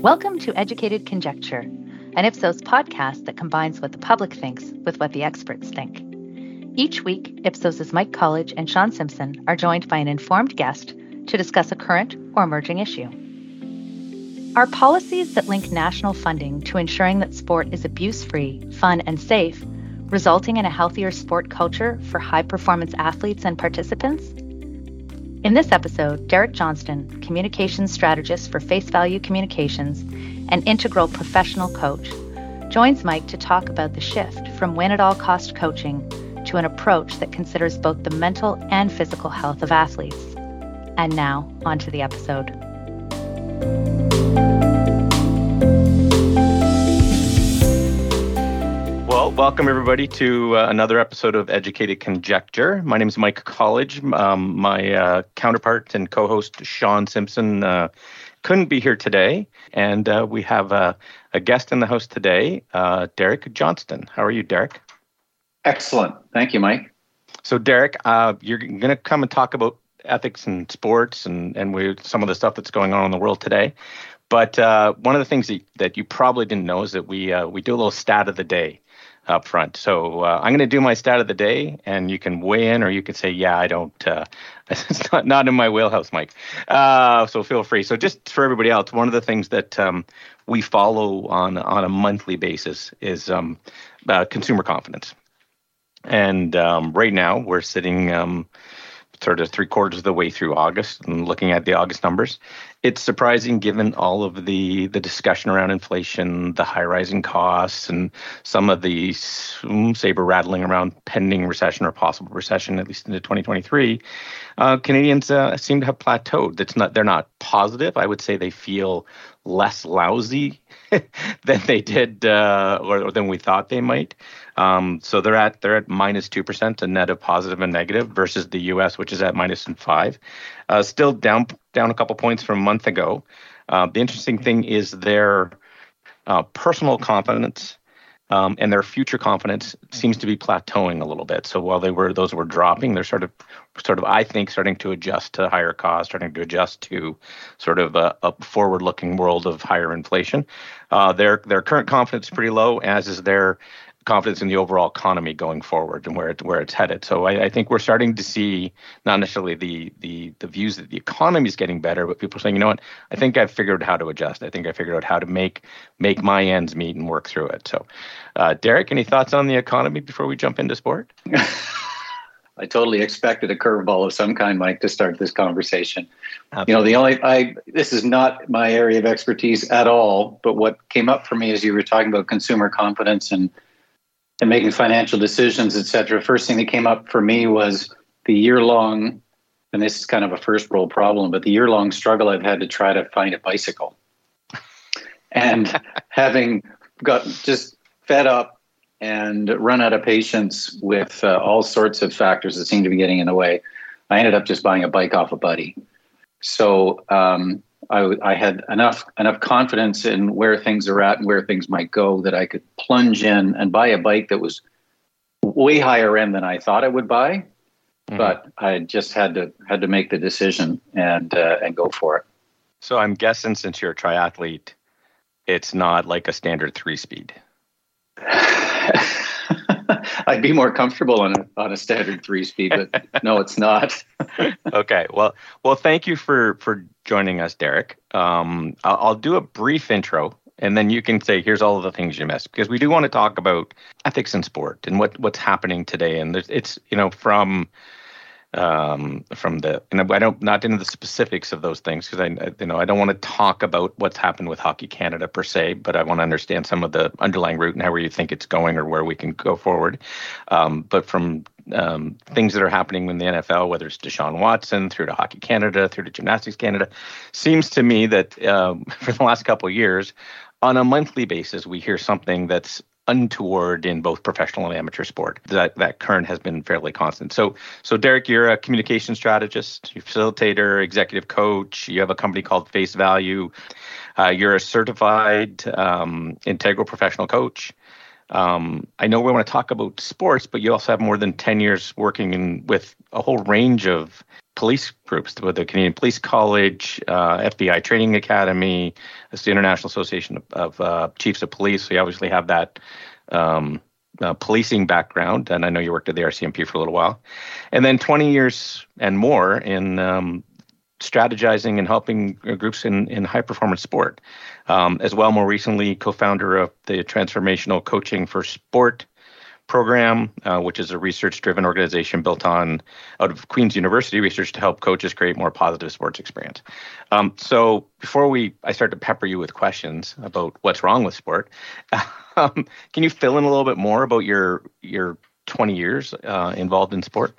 Welcome to Educated Conjecture, an Ipsos podcast that combines what the public thinks with what the experts think. Each week, Ipsos' Mike College and Sean Simpson are joined by an informed guest to discuss a current or emerging issue. Are policies that link national funding to ensuring that sport is abuse-free, fun, and safe, resulting in a healthier sport culture for high-performance athletes and participants? In this episode, Derek Johnston, communications strategist for Face Value Communications and integral professional coach, joins Mike to talk about the shift from win-at-all-cost coaching to an approach that considers both the mental and physical health of athletes. And now, on to the episode. Well, welcome everybody to another episode of Educated Conjecture. My name is Mike College. My counterpart and co-host Sean Simpson couldn't be here today, and we have a guest in the house today, Derek Johnston. How are you, Derek? Excellent. Thank you, Mike. So, Derek, you're going to come and talk about ethics in sports and some of the stuff that's going on in the world today. But one of the things that you probably didn't know is that we do a little stat of the day up front. So I'm going to do my stat of the day, and you can weigh in, or you could say, yeah, I don't, it's not in my wheelhouse, Mike. So feel free. So just for everybody else, one of the things that we follow on a monthly basis is consumer confidence. And right now we're sitting sort of 3/4 of the way through August and looking at the August numbers. It's surprising given all of the discussion around inflation, the high rising costs, and some of the saber rattling around pending recession or possible recession, at least into 2023. Canadians seem to have plateaued. They're not positive. I would say they feel less lousy than they did or than we thought they might. So they're at -2%, a net of positive and negative, versus the U.S., which is at -5%. Still down a couple points from a month ago. The interesting thing is their personal confidence and their future confidence seems to be plateauing a little bit. So while those were dropping, they're sort of I think starting to adjust to higher costs, starting to adjust to sort of a forward-looking world of higher inflation. Their current confidence is pretty low, as is their confidence in the overall economy going forward and where it's headed. So I think we're starting to see not necessarily the views that the economy is getting better, but people saying, you know what, I think I've figured out how to adjust. I think I figured out how to make my ends meet and work through it. So, Derek, any thoughts on the economy before we jump into sport? I totally expected a curveball of some kind, Mike, to start this conversation. Absolutely. This is not my area of expertise at all, but what came up for me as you were talking about consumer confidence and making financial decisions, et cetera, first thing that came up for me was the year-long, and this is kind of a first-world problem, but the year-long struggle I've had to try to find a bicycle. And having got just fed up and run out of patience with all sorts of factors that seem to be getting in the way, I ended up just buying a bike off a buddy. So I had enough confidence in where things are at and where things might go that I could plunge in and buy a bike that was way higher end than I thought I would buy. Mm-hmm. But I just had to make the decision and go for it. So I'm guessing, since you're a triathlete, it's not like a standard 3-speed. I'd be more comfortable on a standard 3-speed, but no, it's not. Okay. Well, thank you for joining us, Derek. I'll do a brief intro, and then you can say, here's all of the things you missed, because we do want to talk about ethics in sport and what's happening today. And it's, from the, and I don't, not into the specifics of those things, because I don't want to talk about what's happened with Hockey Canada per se, but I want to understand some of the underlying route and how you think it's going or where we can go forward. But from things that are happening in the NFL, whether it's Deshaun Watson through to Hockey Canada, through to Gymnastics Canada, seems to me that for the last couple of years, on a monthly basis, we hear something that's untoward in both professional and amateur sport. That current has been fairly constant. So Derek, you're a communication strategist, you're a facilitator, executive coach. You have a company called Face Value. You're a certified integral professional coach. I know we want to talk about sports, but you also have more than 10 years working with a whole range of police groups, with the Canadian Police College, FBI Training Academy, it's the International Association of Chiefs of Police. So you obviously have that policing background, and I know you worked at the RCMP for a little while. And then 20 years and more in strategizing and helping groups in high-performance sport. As well, more recently, co-founder of the Transformational Coaching for Sport program, which is a research-driven organization built out of Queen's University research to help coaches create more positive sports experience. So before I start to pepper you with questions about what's wrong with sport, can you fill in a little bit more about your 20 years involved in sport?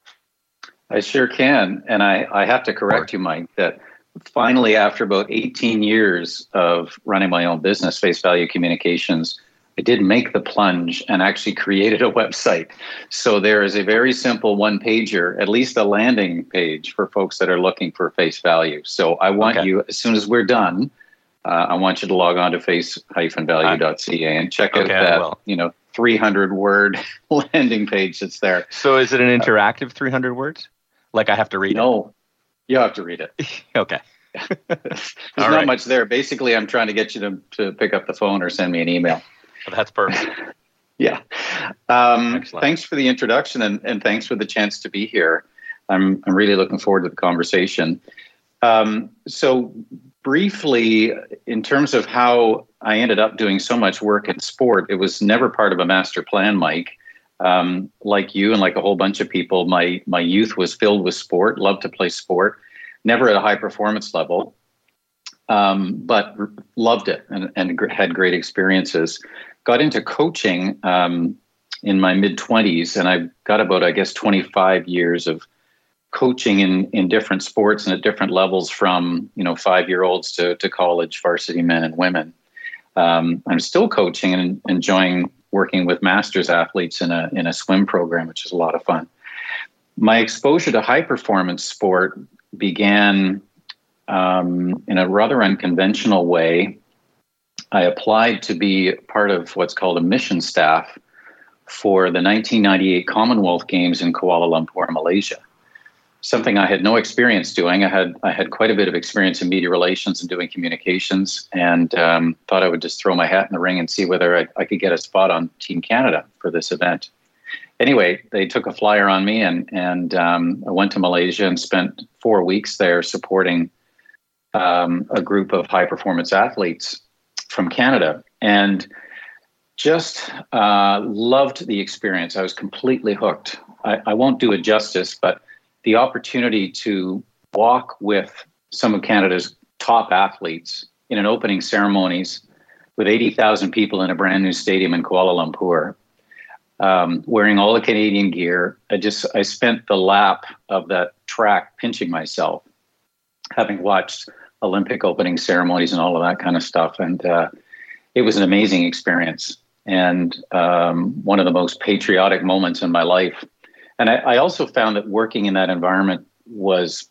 I sure can. And I have to correct you, Mike, that finally, after about 18 years of running my own business, Face Value Communications, I did make the plunge and actually created a website. So there is a very simple one-pager, at least a landing page for folks that are looking for face value. So I want you, as soon as we're done, I want you to log on to face-value.ca and check out that 300-word landing page that's there. So is it an interactive 300 words? Like I have to read it? No, you have to read it. Okay. There's not much there. Basically, I'm trying to get you to pick up the phone or send me an email. Well, that's perfect. Yeah. Thanks for the introduction and thanks for the chance to be here. I'm really looking forward to the conversation. So briefly, in terms of how I ended up doing so much work in sport, it was never part of a master plan, Mike. Like you and like a whole bunch of people, my youth was filled with sport, loved to play sport, never at a high performance level, but loved it and had great experiences. Got into coaching in my mid-20s, and I got about, 25 years of coaching in different sports and at different levels, from 5-year-olds to college varsity men and women. I'm still coaching and enjoying working with masters athletes in a swim program, which is a lot of fun. My exposure to high performance sport began in a rather unconventional way. I applied to be part of what's called a mission staff for the 1998 Commonwealth Games in Kuala Lumpur, Malaysia. Something I had no experience doing. I had quite a bit of experience in media relations and doing communications, and thought I would just throw my hat in the ring and see whether I could get a spot on Team Canada for this event. Anyway, they took a flyer on me, and I went to Malaysia and spent 4 weeks there supporting a group of high performance athletes from Canada, and just loved the experience. I was completely hooked. I won't do it justice, but the opportunity to walk with some of Canada's top athletes in an opening ceremonies with 80,000 people in a brand new stadium in Kuala Lumpur, wearing all the Canadian gear. I spent the lap of that track pinching myself, having watched Olympic opening ceremonies and all of that kind of stuff. And it was an amazing experience, and one of the most patriotic moments in my life. And I also found that working in that environment was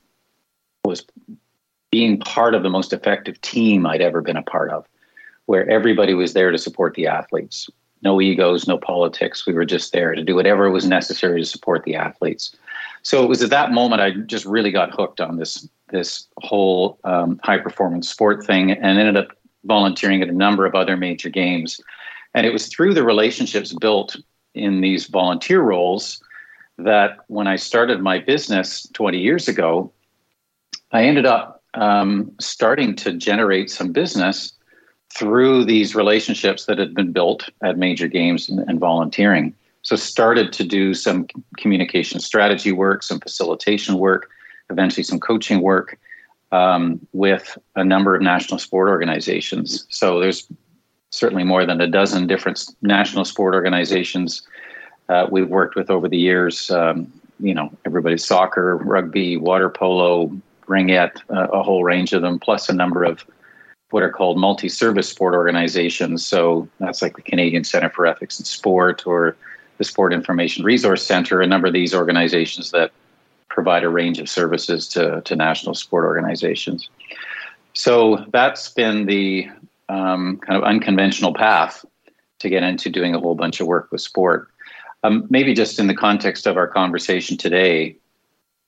being part of the most effective team I'd ever been a part of, where everybody was there to support the athletes. No egos, no politics. We were just there to do whatever was necessary to support the athletes. So it was at that moment I just really got hooked on this whole high performance sport thing, and ended up volunteering at a number of other major games. And it was through the relationships built in these volunteer roles that when I started my business 20 years ago, I ended up starting to generate some business through these relationships that had been built at major games and volunteering. So started to do some communication strategy work, some facilitation work, eventually some coaching work with a number of national sport organizations. So there's certainly more than a dozen different national sport organizations we've worked with over the years. Everybody's soccer, rugby, water polo, ringette, a whole range of them, plus a number of what are called multi-service sport organizations. So that's like the Canadian Centre for Ethics in Sport or the Sport Information Resource Center, a number of these organizations that provide a range of services to national sport organizations. So that's been the kind of unconventional path to get into doing a whole bunch of work with sport. Maybe just in the context of our conversation today,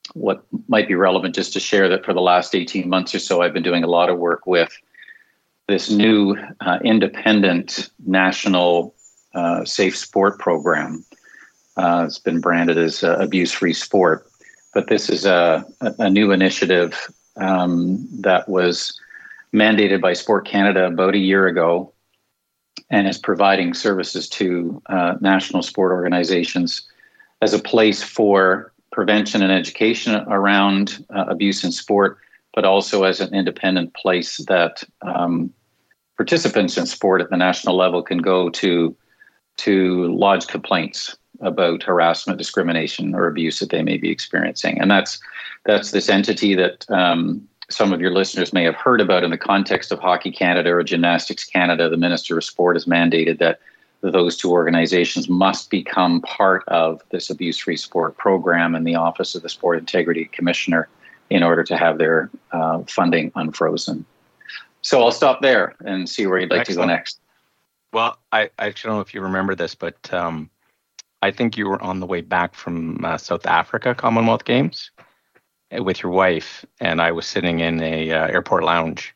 what might be relevant just to share that for the last 18 months or so, I've been doing a lot of work with this new independent national safe sport program. It's been branded as abuse-free sport, but this is a new initiative that was mandated by Sport Canada about a year ago, and is providing services to national sport organizations as a place for prevention and education around abuse in sport, but also as an independent place that participants in sport at the national level can go to lodge complaints about harassment, discrimination, or abuse that they may be experiencing. And that's this entity that some of your listeners may have heard about in the context of Hockey Canada or Gymnastics Canada. The Minister of Sport has mandated that those two organizations must become part of this abuse-free sport program in the Office of the Sport Integrity Commissioner in order to have their funding unfrozen. So I'll stop there and see where you'd like Excellent. To go next. Well, I actually don't know if you remember this, but I think you were on the way back from South Africa Commonwealth Games with your wife, and I was sitting in a airport lounge,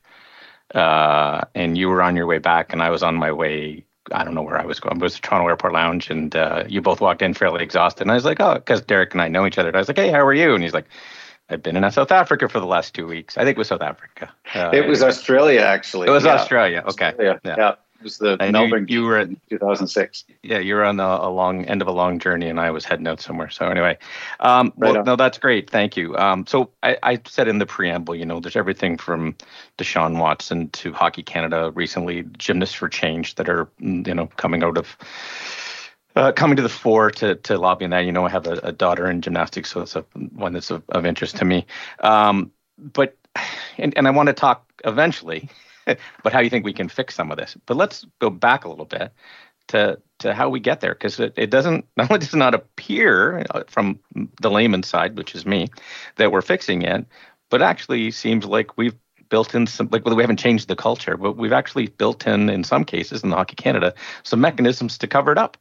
and you were on your way back, and I was on my way. I don't know where I was going. It was the Toronto Airport Lounge, and you both walked in fairly exhausted. And I was like, oh, because Derek and I know each other. And I was like, hey, how are you? And he's like, I've been in South Africa for the last 2 weeks. I think it was South Africa. It was Australia, actually. It was Australia. Okay. Australia. Yeah. It was the Melbourne you were in 2006. Yeah, you were on a long end of a long journey, and I was heading out somewhere. So anyway, no, that's great. Thank you. So I said in the preamble, there's everything from Deshaun Watson to Hockey Canada recently, Gymnasts for Change that are coming out of coming to the fore to lobbying that. I have a daughter in gymnastics, so it's one that's of interest to me. But I want to talk eventually. But how do you think we can fix some of this? But let's go back a little bit to how we get there, because it doesn't, not only does it not appear from the layman's side, which is me, that we're fixing it, but actually seems like we've built in some, like, well, we haven't changed the culture, but we've actually built in some cases in the Hockey Canada, some mechanisms to cover it up.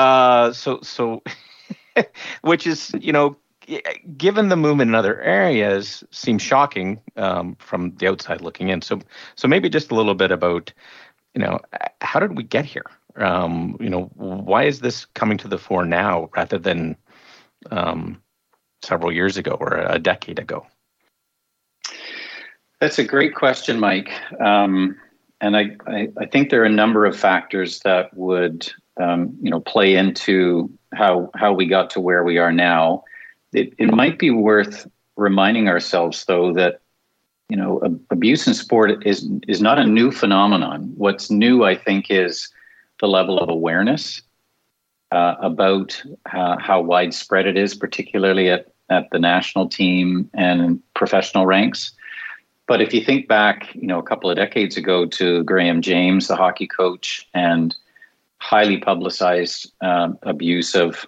So which is, given the movement in other areas, seems shocking from the outside looking in. So maybe just a little bit about, how did we get here? Why is this coming to the fore now rather than several years ago or a decade ago? That's a great question, Mike. And I think there are a number of factors that would, play into how we got to where we are now. It might be worth reminding ourselves, though, that abuse in sport is not a new phenomenon. What's new, I think, is the level of awareness about how widespread it is, particularly at the national team and professional ranks. But if you think back, a couple of decades ago to Graham James, the hockey coach, and highly publicized abuse of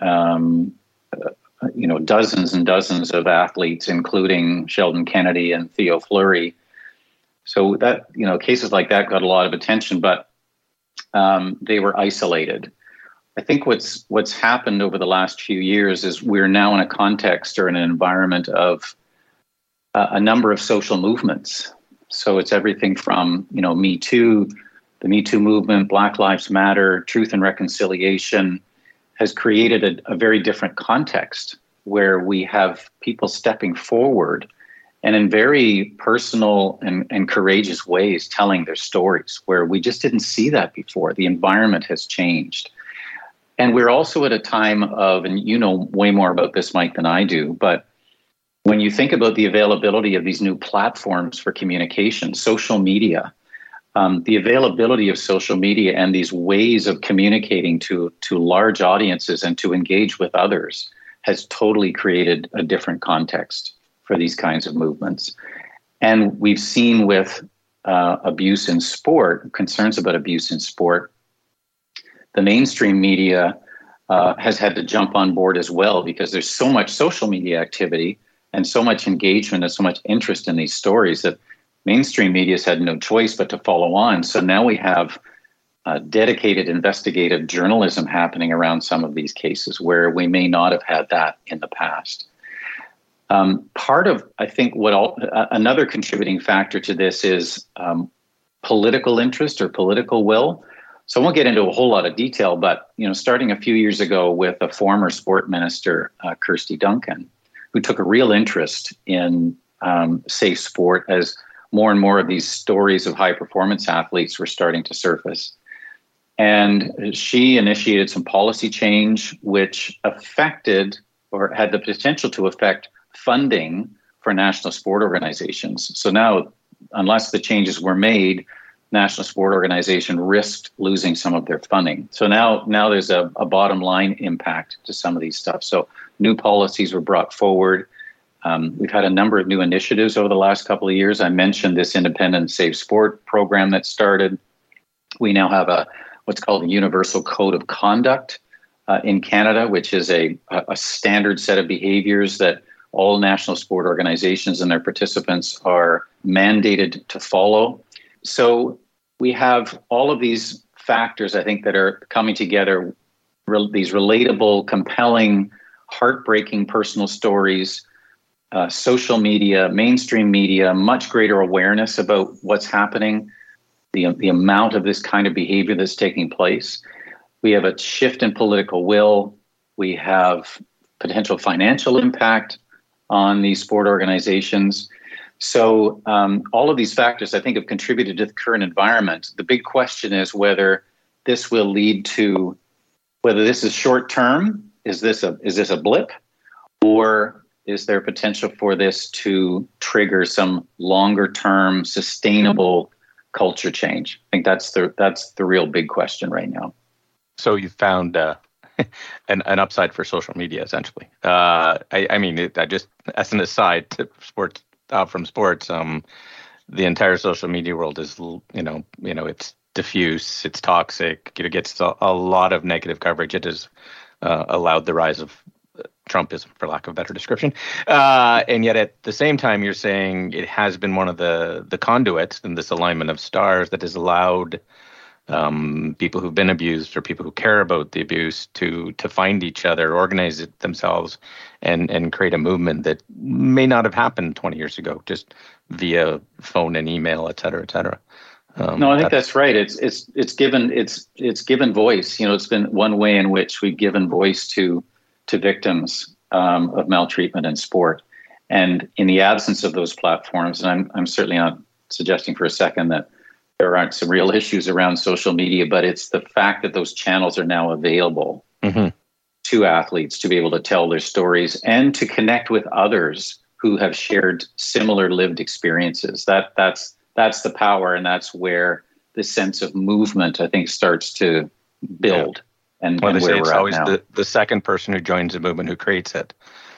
dozens and dozens of athletes, including Sheldon Kennedy and Theo Fleury. So that, cases like that got a lot of attention, but they were isolated. I think what's happened over the last few years is we're now in a context or in an environment of a number of social movements. So it's everything from, Me Too, the Me Too movement, Black Lives Matter, Truth and Reconciliation, has created a very different context where we have people stepping forward and in very personal and courageous ways telling their stories, where we just didn't see that before. The environment has changed. And we're also at a time of, and you know way more about this, Mike, than I do, but when you think about the availability of these new platforms for communication, social media, the availability of social media and these ways of communicating to large audiences and to engage with others has totally created a different context for these kinds of movements. And we've seen with abuse in sport, concerns about abuse in sport, the mainstream media has had to jump on board as well, because there's so much social media activity and so much engagement and so much interest in these stories that mainstream media has had no choice but to follow on. So now we have dedicated investigative journalism happening around some of these cases where we may not have had that in the past. Part of, I think, another contributing factor to this is political interest or political will. So I won't get into a whole lot of detail, but starting a few years ago with a former sport minister, Kirsty Duncan, who took a real interest in safe sport as more and more of these stories of high performance athletes were starting to surface. And she initiated some policy change which affected or had the potential to affect funding for national sport organizations. So now, unless the changes were made, national sport organization risked losing some of their funding. So now there's a bottom line impact to some of these stuff. So new policies were brought forward. We've had a number of new initiatives over the last couple of years. I mentioned this independent safe sport program that started. We now have what's called a Universal Code of Conduct in Canada, which is a standard set of behaviors that all national sport organizations and their participants are mandated to follow. So we have all of these factors, I think, that are coming together, these relatable, compelling, heartbreaking personal stories, social media, mainstream media, much greater awareness about what's happening, the amount of this kind of behavior that's taking place. We have a shift in political will. We have potential financial impact on these sport organizations. So all of these factors, I think, have contributed to the current environment. The big question is whether this will lead to, whether this is short term, is this a blip, or is there potential for this to trigger some longer term sustainable culture change? I think that's the real big question right now. So you found an upside for social media, essentially. I mean, just as an aside to sports, from sports, the entire social media world is, it's diffuse, it's toxic, it gets a lot of negative coverage. It has allowed the rise of Trumpism, for lack of a better description. And yet at the same time, you're saying it has been one of the conduits in this alignment of stars that has allowed people who've been abused or people who care about the abuse to find each other, organize it themselves, and create a movement that may not have happened 20 years ago, just via phone and email, et cetera, et cetera. No, I think that's right. It's given voice. It's been one way in which we've given voice to victims of maltreatment in sport. And in the absence of those platforms, and I'm certainly not suggesting for a second that there aren't some real issues around social media, but it's the fact that those channels are now available to athletes to be able to tell their stories and to connect with others who have shared similar lived experiences. That's the power, and that's where the sense of movement, I think, starts to build. Yeah. And they say it's always the second person who joins the movement who creates it.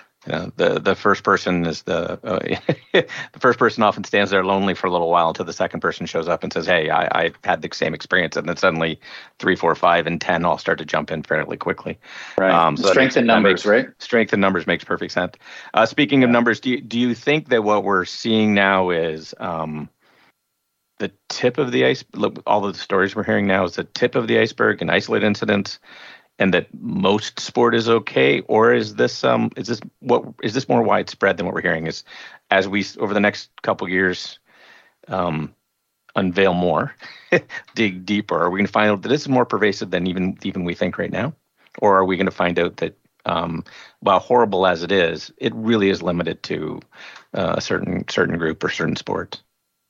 The first person is the first person often stands there lonely for a little while until the second person shows up and says, "Hey, I had the same experience," and then suddenly 3, 4, 5, and 10 all start to jump in fairly quickly. Right. So strength in numbers, right? Strength in numbers makes perfect sense. Speaking of numbers, do you think that what we're seeing now is the tip of the ice? All of the stories we're hearing now is the tip of the iceberg and isolated incidents, and that most sport is okay, or is this more widespread than what we're hearing? Is as we over the next couple of years unveil more, dig deeper, are we going to find out that this is more pervasive than even we think right now, or are we going to find out that while horrible as it is, it really is limited to a certain group or certain sports?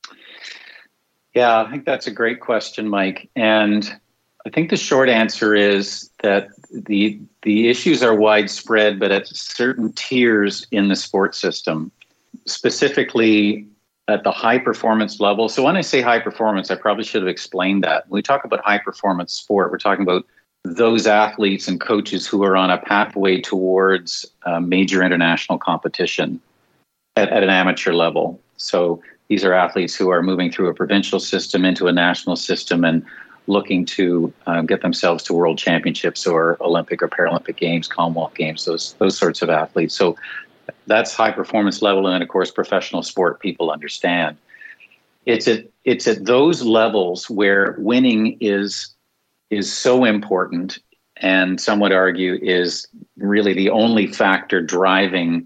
Yeah, I think that's a great question, Mike, and I think the short answer is that the issues are widespread, but at certain tiers in the sports system, specifically at the high performance level. So when I say high performance, I probably should have explained that. When we talk about high performance sport, we're talking about those athletes and coaches who are on a pathway towards major international competition at an amateur level. So these are athletes who are moving through a provincial system into a national system and looking to get themselves to world championships or Olympic or Paralympic games, Commonwealth games, those sorts of athletes. So that's high performance level. And then, of course, professional sport people understand. It's at those levels where winning is so important, and some would argue is really the only factor driving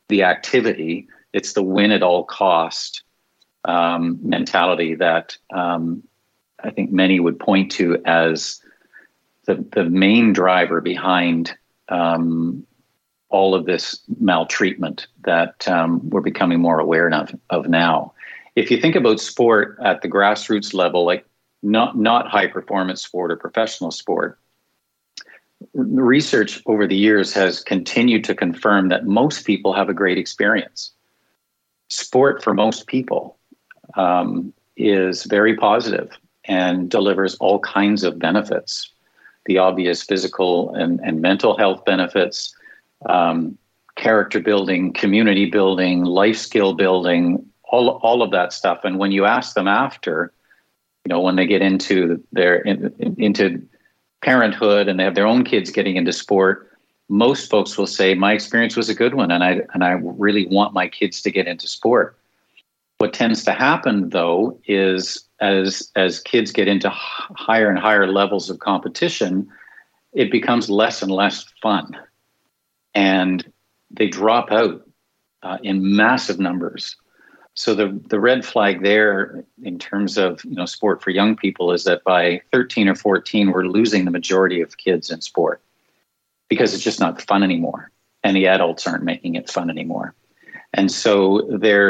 the activity. It's the win at all cost mentality that I think many would point to as the main driver behind all of this maltreatment that we're becoming more aware of now. If you think about sport at the grassroots level, like not high performance sport or professional sport, research over the years has continued to confirm that most people have a great experience. Sport for most people is very positive and delivers all kinds of benefits. The obvious physical and mental health benefits, character building, community building, life skill building, all of that stuff. And when you ask them after, when they get into into parenthood and they have their own kids getting into sport, most folks will say, my experience was a good one, and I really want my kids to get into sport. What tends to happen, though, is as kids get into higher and higher levels of competition, it becomes less and less fun, and they drop out in massive numbers. So the red flag there in terms of sport for young people is that by 13 or 14, we're losing the majority of kids in sport because it's just not fun anymore, and the adults aren't making it fun anymore. And so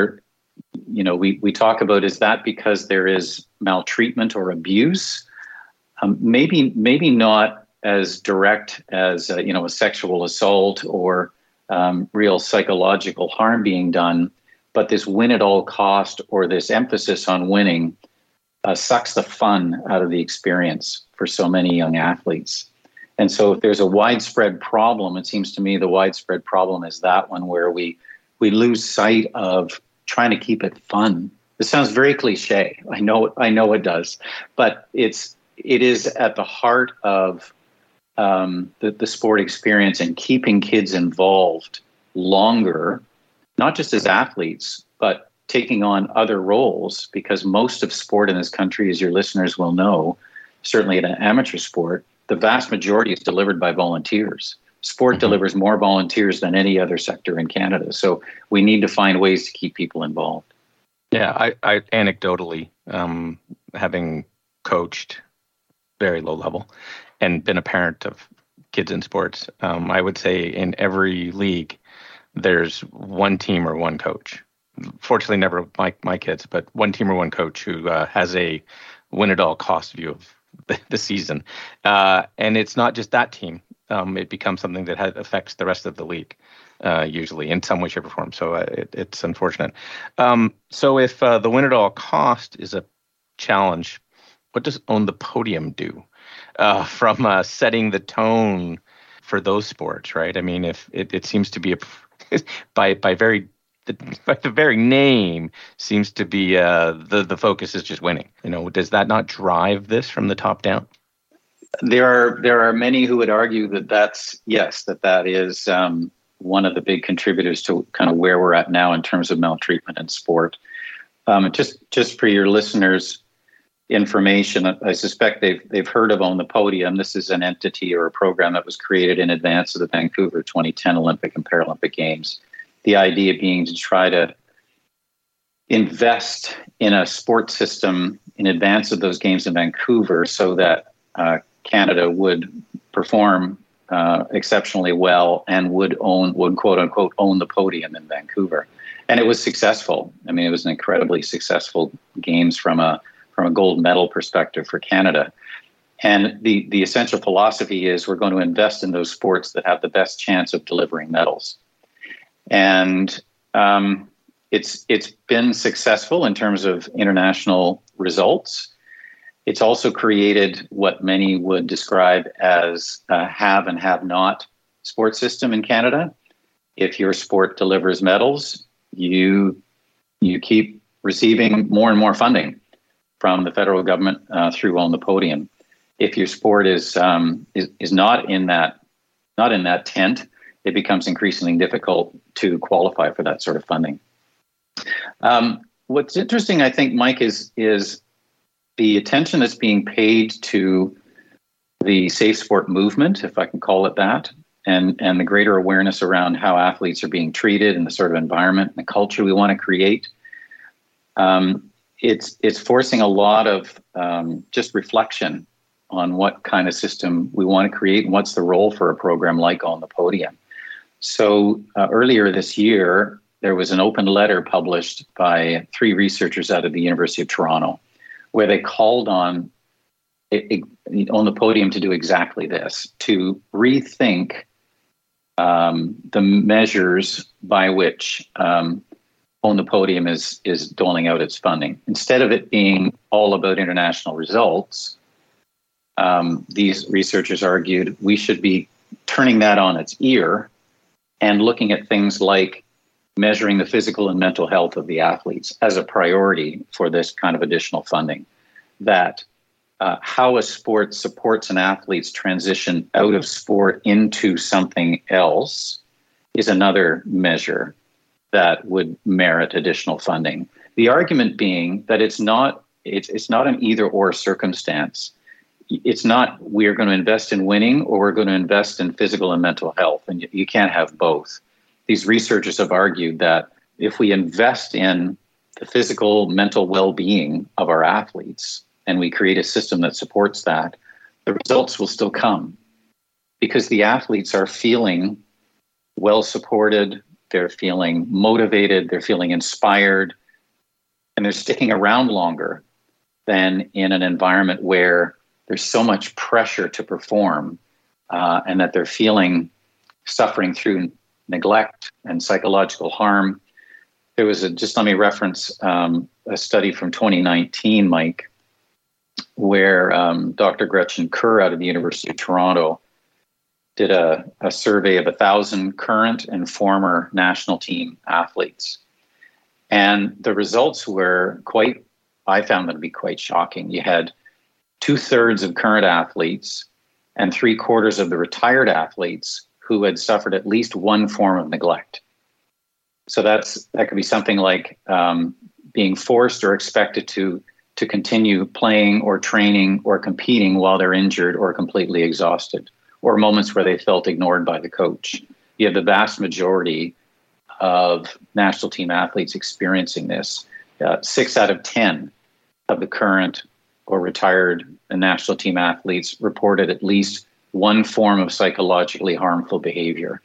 we talk about, is that because there is maltreatment or abuse? Maybe not as direct as a sexual assault or real psychological harm being done. But this win at all cost, or this emphasis on winning, sucks the fun out of the experience for so many young athletes. And so if there's a widespread problem, it seems to me the widespread problem is that one where we lose sight of trying to keep it fun. This sounds very cliche. I know it does. But it is at the heart of the sport experience and keeping kids involved longer, not just as athletes, but taking on other roles, because most of sport in this country, as your listeners will know, certainly in an amateur sport, the vast majority is delivered by volunteers. Sport delivers more volunteers than any other sector in Canada. So we need to find ways to keep people involved. Yeah, I anecdotally, having coached very low level and been a parent of kids in sports, I would say in every league, there's one team or one coach. Fortunately, never my kids, but one team or one coach who has a win-at-all-cost view of the season. And it's not just that team. It becomes something that affects the rest of the league, usually, in some way, shape, or form. So it's unfortunate. So if the win-at-all-cost is a challenge, what does Own the Podium do from setting the tone for those sports, right? I mean, if it seems to be by the very name seems to be the focus is just winning. Does that not drive this from the top down? There are many who would argue that is one of the big contributors to kind of where we're at now in terms of maltreatment in sport. Just for your listeners' information, I suspect they've heard of Own the Podium. This is an entity or a program that was created in advance of the Vancouver 2010 Olympic and Paralympic Games. The idea being to try to invest in a sports system in advance of those games in Vancouver so that Canada would perform exceptionally well and would quote unquote own the podium in Vancouver. And it was successful. I mean, it was an incredibly successful games from a gold medal perspective for Canada. And the essential philosophy is we're going to invest in those sports that have the best chance of delivering medals. And it's been successful in terms of international results. It's also created what many would describe as a have and have not sports system in Canada. If your sport delivers medals, you keep receiving more and more funding from the federal government through Own the Podium. If your sport is not in that tent, it becomes increasingly difficult to qualify for that sort of funding. What's interesting, I think, Mike, is the attention that's being paid to the safe sport movement, if I can call it that, and the greater awareness around how athletes are being treated and the sort of environment and the culture we want to create, it's forcing a lot of just reflection on what kind of system we want to create and what's the role for a program like On the Podium. So earlier this year, there was an open letter published by 3 researchers out of the University of Toronto, where they called on the Podium to do exactly this, to rethink the measures by which On the Podium is doling out its funding. Instead of it being all about international results, these researchers argued we should be turning that on its ear and looking at things like measuring the physical and mental health of the athletes as a priority for this kind of additional funding. That how a sport supports an athlete's transition out of sport into something else is another measure that would merit additional funding. The argument being that it's not an either-or circumstance. It's not we're going to invest in winning or we're going to invest in physical and mental health, and you can't have both. These researchers have argued that if we invest in the physical, mental well-being of our athletes and we create a system that supports that, the results will still come because the athletes are feeling well-supported, they're feeling motivated, they're feeling inspired, and they're sticking around longer than in an environment where there's so much pressure to perform and that they're suffering through neglect and psychological harm. There was just let me reference a study from 2019, Mike, where Dr. Gretchen Kerr out of the University of Toronto did a survey of 1,000 current and former national team athletes. And the results were I found them to be quite shocking. You had 2/3 of current athletes and 3/4 of the retired athletes who had suffered at least one form of neglect. So that could be something like being forced or expected to continue playing or training or competing while they're injured or completely exhausted, or moments where they felt ignored by the coach. You have the vast majority of national team athletes experiencing this. 6 out of 10 of the current or retired national team athletes reported at least one form of psychologically harmful behavior.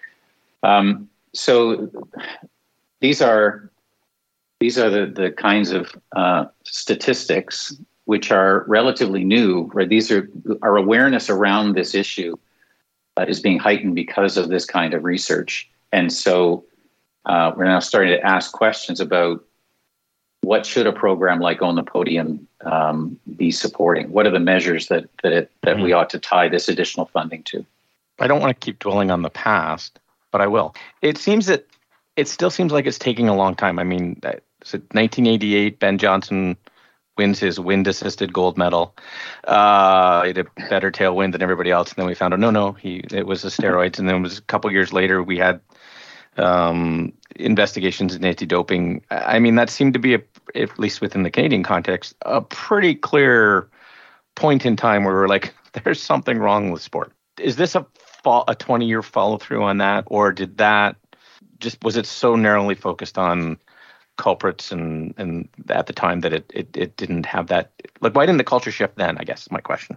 So these are the kinds of statistics which are relatively new. Right? These are our awareness around this issue is being heightened because of this kind of research, and so we're now starting to ask questions about what should a program like On the Podium be supporting? What are the measures that we ought to tie this additional funding to? I don't want to keep dwelling on the past, but I will. It still seems like it's taking a long time. I mean, 1988, Ben Johnson wins his wind-assisted gold medal. He had a better tailwind than everybody else, and then we found out, it was the steroids. And then it was a couple years later, we had investigations in anti-doping. I mean, that seemed to be, at least within the Canadian context, a pretty clear point in time where we're like, there's something wrong with sport. Is this a 20-year follow-through on that, or was it so narrowly focused on culprits and at the time that it didn't have that? Like, why didn't the culture shift then, I guess is my question.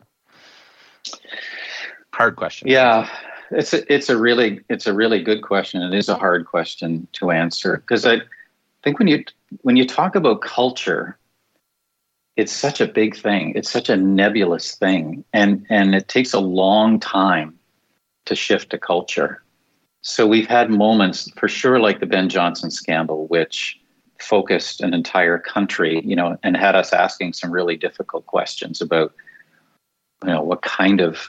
Hard question. Yeah. It's a really good question. It is a hard question to answer because I think when you talk about culture, it's such a big thing. It's such a nebulous thing, and it takes a long time to shift a culture. So we've had moments for sure, like the Ben Johnson scandal, which focused an entire country, and had us asking some really difficult questions about, what kind of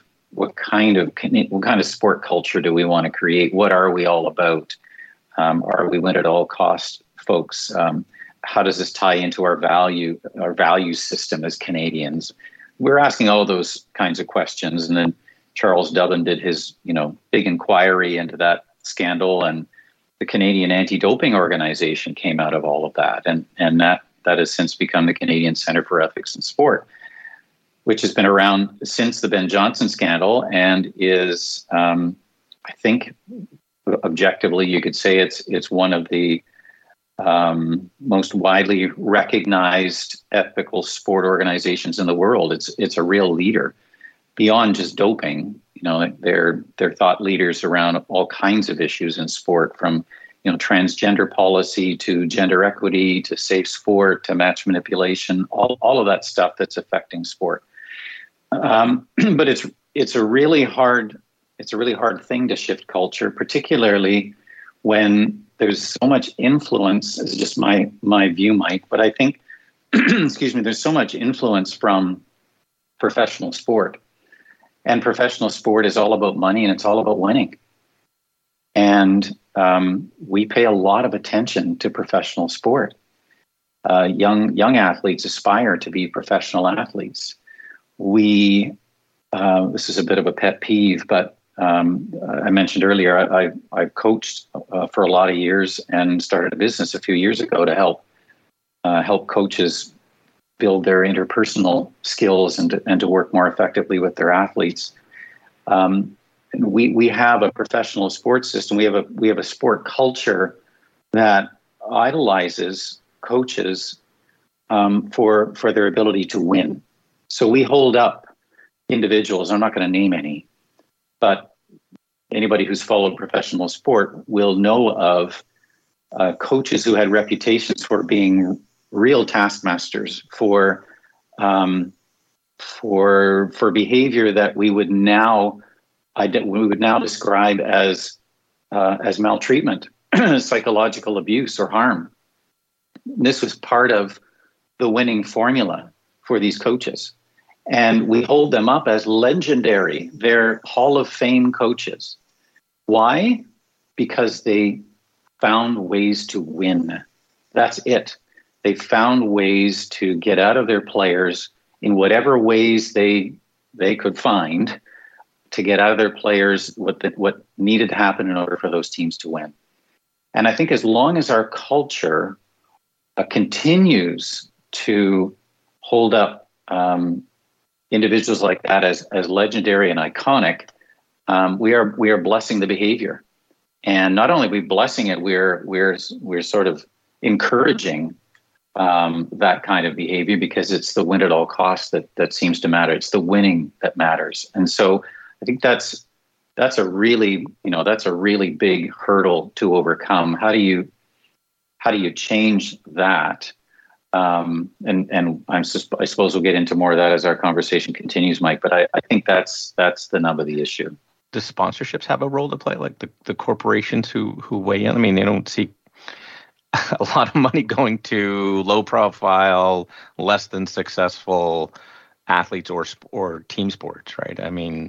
sport culture do we want to create? What are we all about? Are we win at all costs, folks? How does this tie into our value system as Canadians? We're asking all those kinds of questions, and then Charles Dubin did his, big inquiry into that scandal, and the Canadian Anti-Doping Organization came out of all of that, and that has since become the Canadian Centre for Ethics in Sport, which has been around since the Ben Johnson scandal and is I think objectively you could say it's one of the most widely recognized ethical sport organizations in the world. It's a real leader beyond just doping. They're thought leaders around all kinds of issues in sport, from transgender policy to gender equity to safe sport to match manipulation, all of that stuff that's affecting sport. But it's a really hard thing to shift culture, particularly when there's so much influence. This is just my view, Mike, but I think, there's so much influence from professional sport. And professional sport is all about money, and it's all about winning. And we pay a lot of attention to professional sport. Young athletes aspire to be professional athletes. This is a bit of a pet peeve, but I mentioned earlier, I've coached for a lot of years and started a business a few years ago to help coaches build their interpersonal skills and to work more effectively with their athletes. We have a professional sports system. We have a sport culture that idolizes coaches for their ability to win. So we hold up individuals. I'm not going to name any, but anybody who's followed professional sport will know of coaches who had reputations for being real taskmasters, for behavior that we would now describe as maltreatment, psychological abuse or harm. This was part of the winning formula for these coaches. And we hold them up as legendary. They're Hall of Fame coaches. Why? Because they found ways to win. That's it. They found ways to get out of their players in whatever ways they could find to get out of their players what needed to happen in order for those teams to win. And I think as long as our culture continues to hold up individuals like that as legendary and iconic, we are blessing the behavior. And not only are we blessing it, we're sort of encouraging that kind of behavior, because it's the win at all costs that seems to matter. It's the winning that matters. And so I think that's a really big hurdle to overcome. How do you change that? And I suppose we'll get into more of that as our conversation continues, Mike. But I think that's the nub of the issue. Does sponsorships have a role to play? Like the corporations who weigh in? I mean, they don't see a lot of money going to low profile, less than successful athletes or team sports, right? I mean,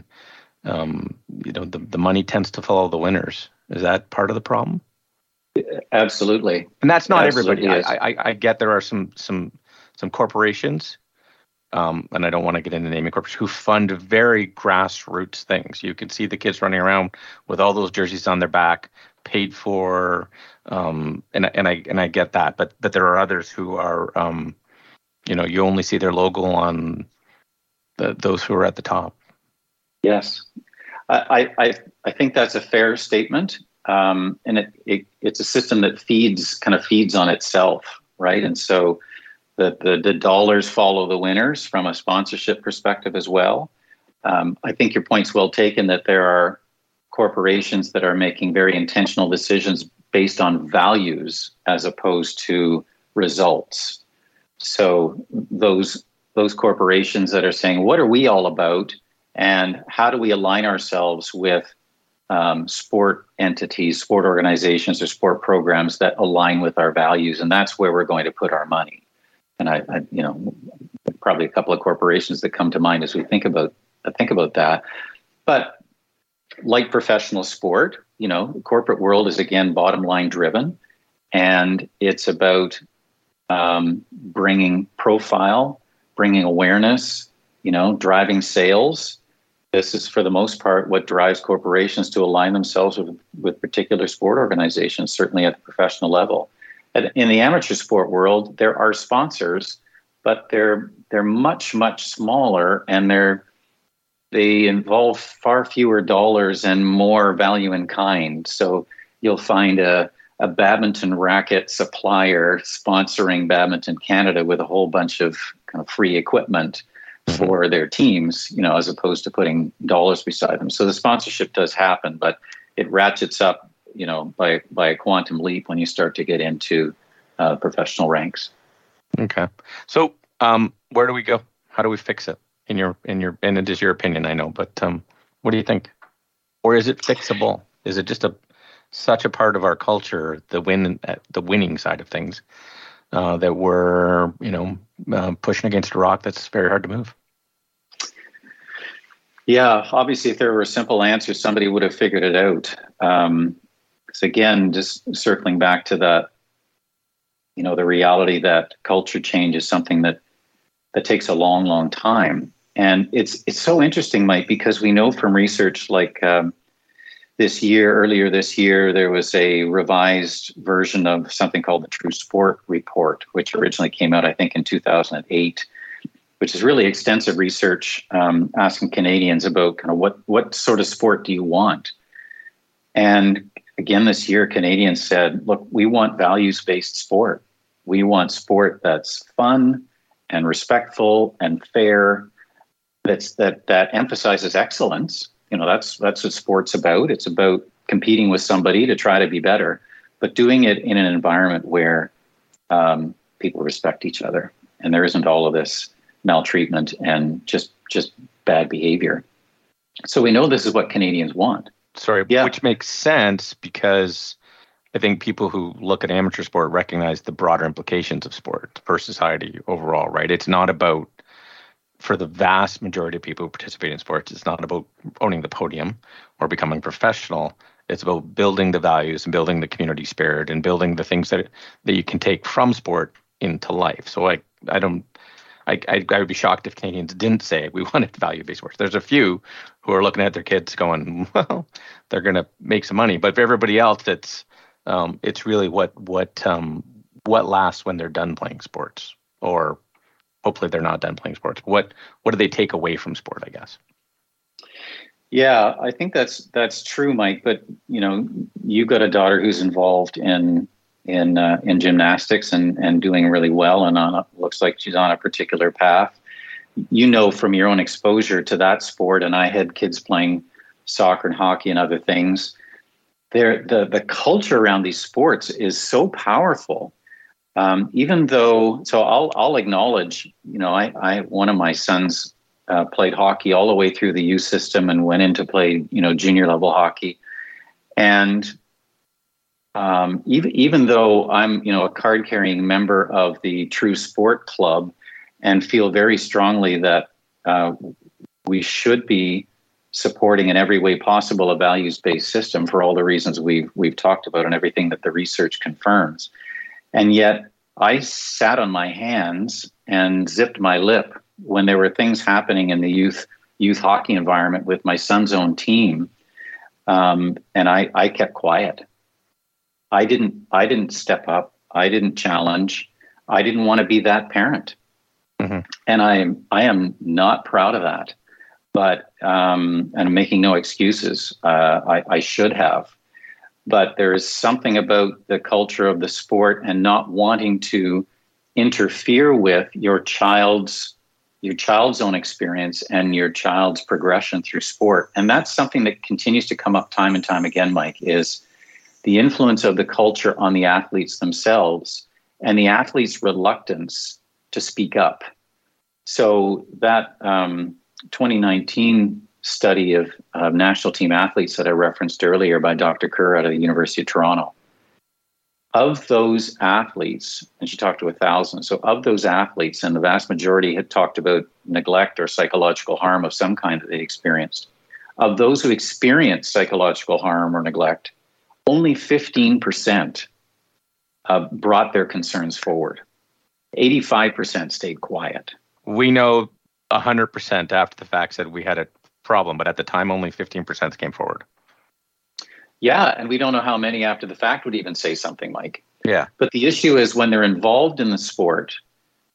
the money tends to follow the winners. Is that part of the problem? Absolutely. And that's not Absolutely everybody. I get there are some corporations, and I don't want to get into naming corporations, who fund very grassroots things. You can see the kids running around with all those jerseys on their back, paid for, and I get that. But there are others who are, you only see their logo on those who are at the top. Yes, I think that's a fair statement. And it's a system that feeds on itself, right? And so the dollars follow the winners from a sponsorship perspective as well. I think your point's well taken that there are corporations that are making very intentional decisions based on values as opposed to results. So those corporations that are saying, what are we all about, and how do we align ourselves with sport entities, sport organizations, or sport programs that align with our values, and that's where we're going to put our money. And I probably a couple of corporations that come to mind as we think about that. But like professional sport, the corporate world is again bottom line driven, and it's about bringing profile, bringing awareness, driving sales. This is, for the most part, what drives corporations to align themselves with particular sport organizations, certainly at the professional level. In the amateur sport world, there are sponsors, but they're much, much smaller, and they're they involve far fewer dollars and more value in kind. So you'll find a badminton racket supplier sponsoring Badminton Canada with a whole bunch of kind of free equipment for their teams, as opposed to putting dollars beside them. So the sponsorship does happen, but it ratchets up, by a quantum leap when you start to get into professional ranks. Okay. So where do we go? How do we fix it? And it is your opinion, I know, but what do you think? Or is it fixable? Is it just such a part of our culture, the winning side of things, that we're pushing against a rock that's very hard to move? Yeah, obviously, if there were a simple answer, somebody would have figured it out. So again, just circling back to that, the reality that culture change is something that takes a long, long time. And it's so interesting, Mike, because we know from research like earlier this year, there was a revised version of something called the True Sport Report, which originally came out, I think, in 2008, which is really extensive research asking Canadians about kind of what sort of sport do you want? And again, this year, Canadians said, look, we want values-based sport. We want sport that's fun and respectful and fair, that emphasizes excellence. That's what sport's about. It's about competing with somebody to try to be better, but doing it in an environment where people respect each other and there isn't all of this maltreatment and just bad behavior. So we know this is what Canadians want. Which makes sense because I think people who look at amateur sport recognize the broader implications of sport for society overall, right? It's not about, for the vast majority of people who participate in sports, it's not about owning the podium or becoming professional. It's about building the values and building the community spirit and building the things that you can take from sport into life. So I would be shocked if Canadians didn't say we wanted value-based sports. There's a few who are looking at their kids going, well, they're going to make some money. But for everybody else, it's really what lasts when they're done playing sports, or hopefully they're not done playing sports. What do they take away from sport, I guess? Yeah, I think that's true, Mike. But you've got a daughter who's involved in gymnastics and doing really well, and looks like she's on a particular path. From your own exposure to that sport, and I had kids playing soccer and hockey and other things. The culture around these sports is so powerful. Even though, so I'll acknowledge, one of my sons played hockey all the way through the youth system and went in to play, junior level hockey. And even though I'm, a card carrying member of the True Sport Club and feel very strongly that we should be supporting in every way possible a values-based system for all the reasons we've talked about and everything that the research confirms. And yet I sat on my hands and zipped my lip when there were things happening in the youth hockey environment with my son's own team. And I kept quiet. I didn't step up. I didn't challenge. I didn't want to be that parent. Mm-hmm. And I am not proud of that. But and I'm making no excuses. I should have. But there is something about the culture of the sport and not wanting to interfere with your child's own experience and your child's progression through sport. And that's something that continues to come up time and time again, Mike, is the influence of the culture on the athletes themselves and the athletes' reluctance to speak up. So that 2019 study of national team athletes that I referenced earlier by Dr. Kerr out of the University of Toronto, of those athletes, and she talked to 1,000, so of those athletes, and the vast majority had talked about neglect or psychological harm of some kind that they experienced. Of those who experienced psychological harm or neglect, only 15% brought their concerns forward. 85% stayed quiet. We know 100% after the fact said we had a problem, but at the time only 15% came forward. Yeah, and we don't know how many after the fact would even say something, Mike. Yeah. But the issue is when they're involved in the sport,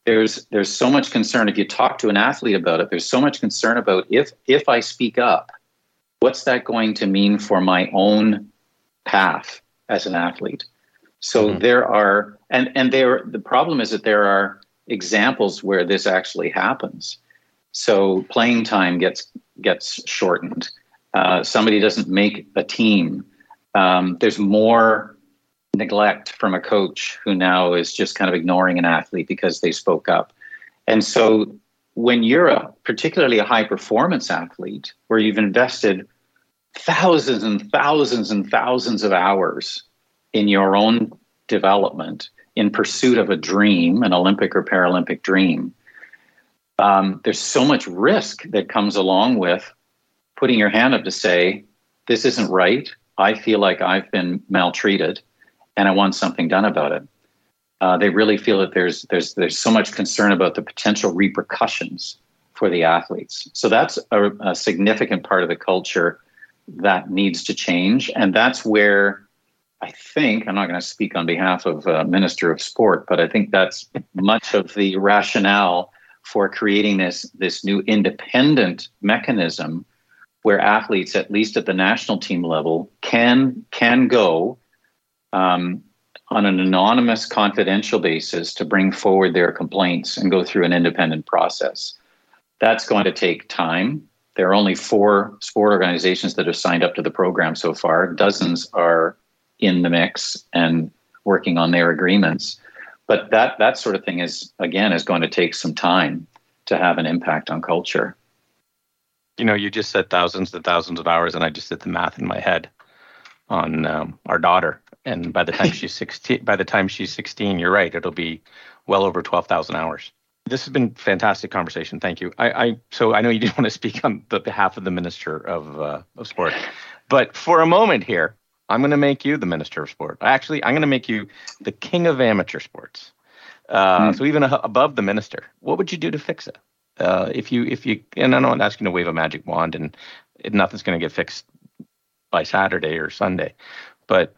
there's so much concern. If you talk to an athlete about it, there's so much concern about if I speak up, what's that going to mean for my own path as an athlete? So there are, the problem is that there are examples where this actually happens. So playing time gets shortened. Somebody doesn't make a team. There's more neglect from a coach who now is just kind of ignoring an athlete because they spoke up. And so when you're particularly a high performance athlete, where you've invested thousands and thousands and thousands of hours in your own development in pursuit of a dream, an Olympic or Paralympic dream, there's so much risk that comes along with putting your hand up to say, this isn't right. I feel like I've been maltreated and I want something done about it. They really feel that there's so much concern about the potential repercussions for the athletes. So that's a significant part of the culture that needs to change. And that's where I think, I'm not going to speak on behalf of Minister of Sport, but I think that's much of the rationale for creating this new independent mechanism where athletes, at least at the national team level, can go on an anonymous, confidential basis to bring forward their complaints and go through an independent process. That's going to take time. There are only 4 sport organizations that have signed up to the program so far. Dozens are in the mix and working on their agreements. But that sort of thing is going to take some time to have an impact on culture. You know, you just said thousands and thousands of hours, and I just did the math in my head on our daughter. And by the time she's 16, you're right, it'll be well over 12,000 hours. This has been fantastic conversation. Thank you. So I know you didn't want to speak on the behalf of the Minister of Sport, but for a moment here, I'm going to make you the Minister of Sport. Actually, I'm going to make you the king of amateur sports. So even above the minister, what would you do to fix it? If you, and I'm not asking you to wave a magic wand and nothing's going to get fixed by Saturday or Sunday, but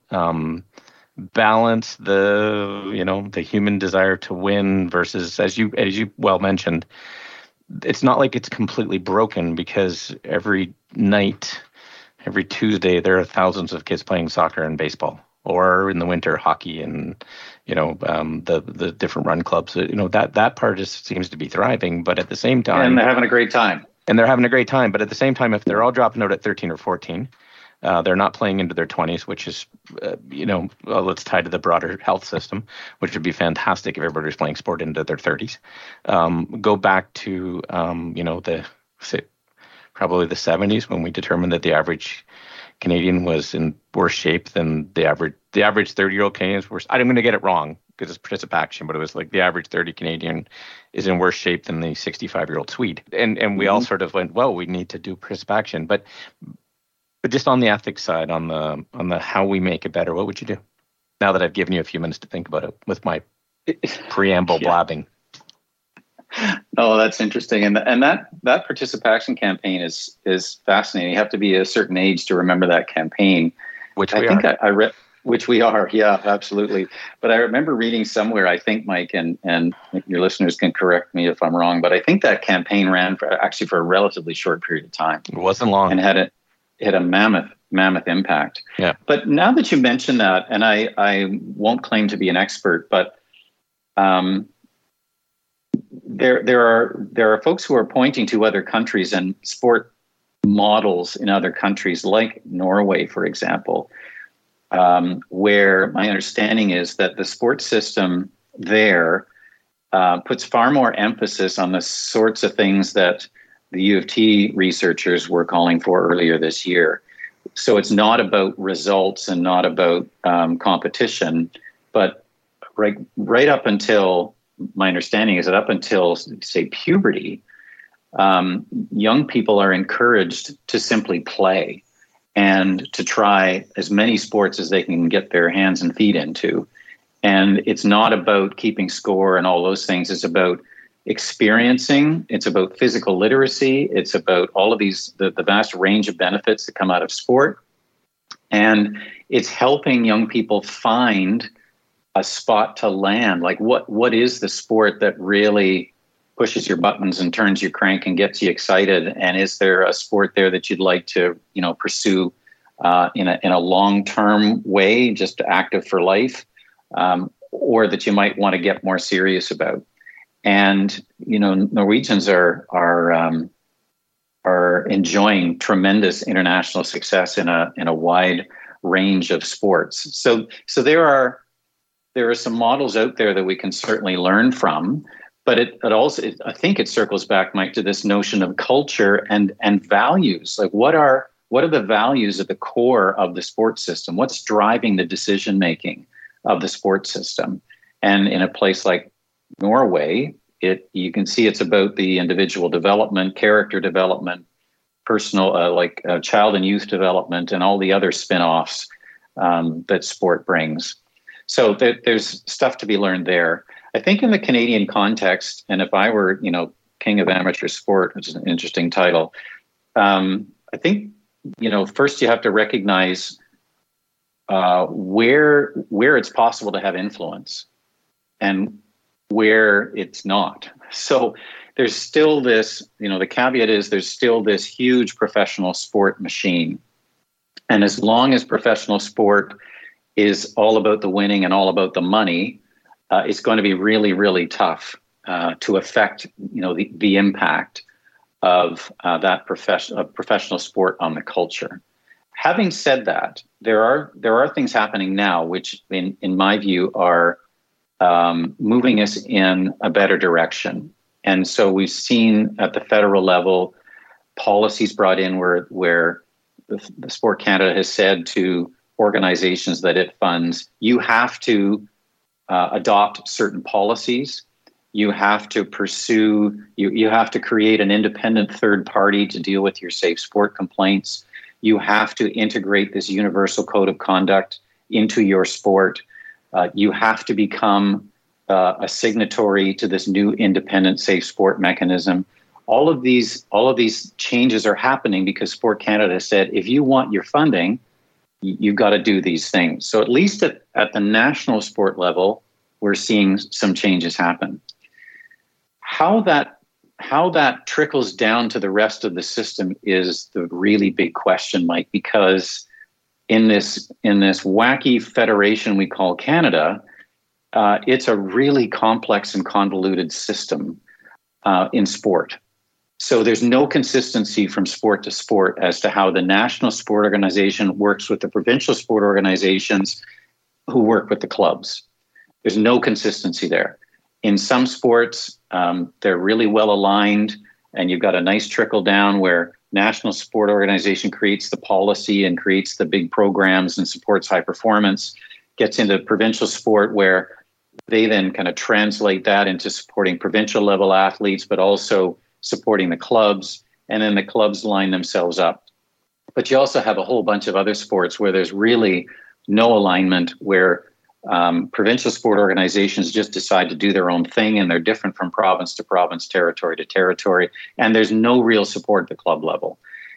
balance the human desire to win versus, as you well mentioned, it's not like it's completely broken, because every night, every Tuesday, there are thousands of kids playing soccer and baseball, or in the winter, hockey and, the different run clubs. That part just seems to be thriving, but at the same time... And they're having a great time. But at the same time, if they're all dropping out at 13 or 14, they're not playing into their 20s, which is, it's tied to the broader health system, which would be fantastic if everybody was playing sport into their 30s. Go back to, probably the 70s, when we determined that the average Canadian was in worse shape than the average 30-year-old Canadian is worse. I'm going to get it wrong because it's participation, but it was like the average 30 Canadian is in worse shape than the 65-year-old Swede. And we all sort of went, well, we need to do participation. But just on the ethics side, on the how we make it better, what would you do? Now that I've given you a few minutes to think about it with my preamble blabbing. Oh, that's interesting. And that participation campaign is fascinating. You have to be a certain age to remember that campaign. Which I read. Which we are, yeah, absolutely. But I remember reading somewhere, I think, Mike, and your listeners can correct me if I'm wrong, but I think that campaign ran for a relatively short period of time. It wasn't long. And had a mammoth impact. Yeah. But now that you mention that, and I won't claim to be an expert, but there are folks who are pointing to other countries and sport models in other countries, like Norway, for example, where my understanding is that the sports system there puts far more emphasis on the sorts of things that the U of T researchers were calling for earlier this year. So it's not about results and not about competition, but right up until, my understanding is that up until, say, puberty, young people are encouraged to simply play and to try as many sports as they can get their hands and feet into. And it's not about keeping score and all those things. It's about experiencing. It's about physical literacy. It's about all of these, the vast range of benefits that come out of sport. And it's helping young people find a spot to land? Like what is the sport that really pushes your buttons and turns your crank and gets you excited? And is there a sport there that you'd like to, pursue in a long-term way, just active for life, or that you might want to get more serious about? And Norwegians are enjoying tremendous international success in a wide range of sports. So there are some models out there that we can certainly learn from, but I think it circles back, Mike, to this notion of culture and values. Like what are the values at the core of the sports system? What's driving the decision making of the sports system? And in a place like Norway, you can see it's about the individual development, character development, personal child and youth development, and all the other spin-offs that sport brings. So there's stuff to be learned there. I think in the Canadian context, and if I were, king of amateur sport, which is an interesting title, I think, first you have to recognize where it's possible to have influence and where it's not. So there's still this, the caveat is there's still this huge professional sport machine. And as long as professional sport is all about the winning and all about the money, it's going to be really, really tough to affect, the impact of that professional sport on the culture. Having said that, there are things happening now which, in my view, are moving us in a better direction. And so we've seen at the federal level policies brought in where the Sport Canada has said to organizations that it funds, you have to adopt certain policies. You have to pursue, you have to create an independent third party to deal with your safe sport complaints. You have to integrate this universal code of conduct into your sport. You have to become a signatory to this new independent safe sport mechanism. All of these changes are happening because Sport Canada said, if you want your funding, you've got to do these things. So at least at the national sport level, we're seeing some changes happen. How that trickles down to the rest of the system is the really big question, Mike, because in this wacky federation we call Canada, it's a really complex and convoluted system in sport. So there's no consistency from sport to sport as to how the national sport organization works with the provincial sport organizations who work with the clubs. There's no consistency there. In some sports, they're really well aligned, and you've got a nice trickle down where national sport organization creates the policy and creates the big programs and supports high performance, gets into provincial sport where they then kind of translate that into supporting provincial level athletes, but also supporting the clubs, and then the clubs line themselves up. But you also have a whole bunch of other sports where there's really no alignment, where provincial sport organizations just decide to do their own thing, and they're different from province to province, territory to territory, and there's no real support at the club level.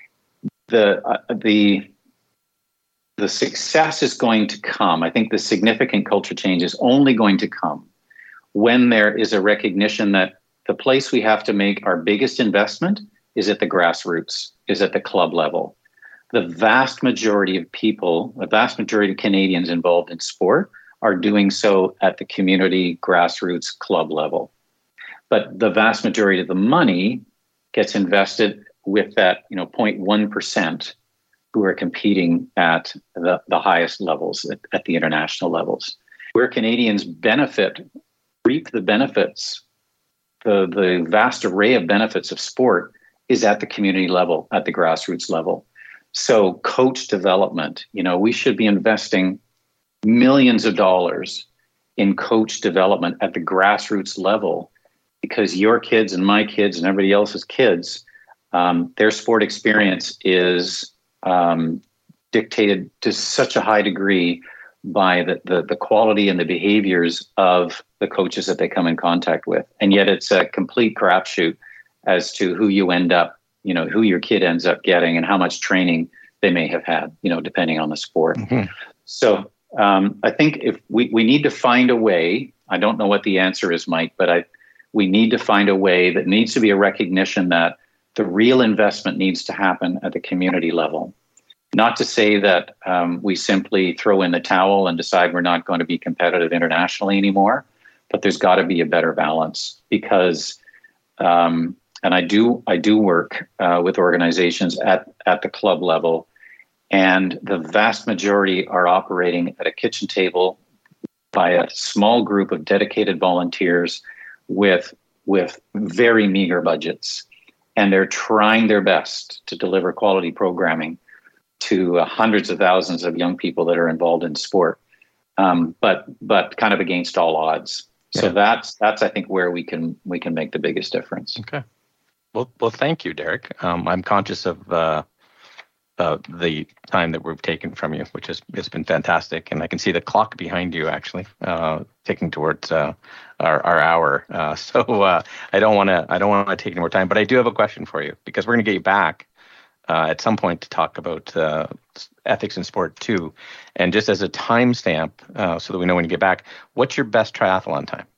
The success is going to come. I think the significant culture change is only going to come when there is a recognition that the place we have to make our biggest investment is at the grassroots, is at the club level. The vast majority of people, the vast majority of Canadians involved in sport are doing so at the community grassroots club level. But the vast majority of the money gets invested with that 0.1% who are competing at the highest levels, at the international levels. Where Canadians reap the benefits, the vast array of benefits of sport is at the community level, at the grassroots level. So coach development, we should be investing millions of dollars in coach development at the grassroots level, because your kids and my kids and everybody else's kids, their sport experience is dictated to such a high degree by the quality and the behaviors of the coaches that they come in contact with. And yet it's a complete crapshoot as to who you end up, who your kid ends up getting and how much training they may have had, depending on the sport. Mm-hmm. So I think if we need to find a way, I don't know what the answer is, Mike, but we need to find a way that needs to be a recognition that the real investment needs to happen at the community level. Not to say that we simply throw in the towel and decide we're not going to be competitive internationally anymore, but there's got to be a better balance because, and I do work with organizations at the club level, and the vast majority are operating at a kitchen table by a small group of dedicated volunteers with very meager budgets, and they're trying their best to deliver quality programming to hundreds of thousands of young people that are involved in sport, but kind of against all odds. Yeah. So that's I think where we can make the biggest difference. Okay. Well, thank you, Derek. I'm conscious of the time that we've taken from you, which has been fantastic, and I can see the clock behind you actually ticking towards our hour. So I don't want to take any more time, but I do have a question for you because we're going to get you back at some point to talk about ethics in sport too. And just as a timestamp, so that we know when you get back, what's your best triathlon time?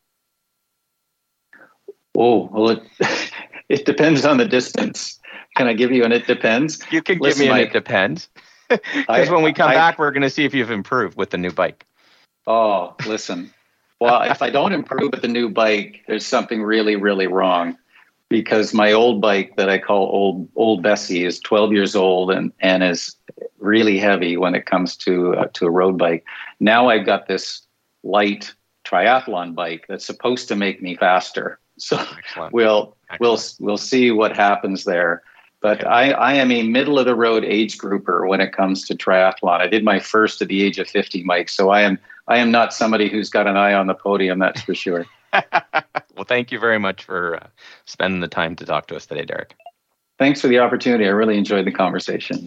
Oh, well, it depends on the distance. Can I give you an it depends? You can give me an it depends. Because when we come back, we're going to see if you've improved with the new bike. Oh, listen. Well, if I don't improve with the new bike, there's something really, really wrong. Because my old bike that I call old Bessie is 12 years old and is really heavy when it comes to a road bike. Now I've got this light triathlon bike that's supposed to make me faster. So Excellent. We'll see what happens there. But okay. I am a middle of the road age grouper when it comes to triathlon. I did my first at the age of 50, Mike. So I am not somebody who's got an eye on the podium, that's for sure. Well, thank you very much for spending the time to talk to us today, Derek. Thanks for the opportunity. I really enjoyed the conversation.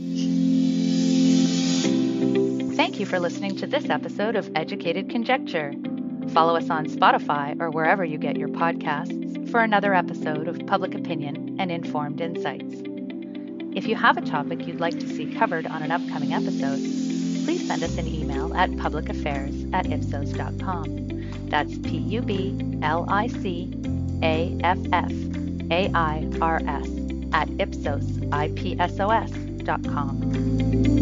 Thank you for listening to this episode of Educated Conjecture. Follow us on Spotify or wherever you get your podcasts for another episode of Public Opinion and Informed Insights. If you have a topic you'd like to see covered on an upcoming episode, please send us an email at publicaffairs@ipsos.com. That's PUBLICAFFAIRS@ipsos.com.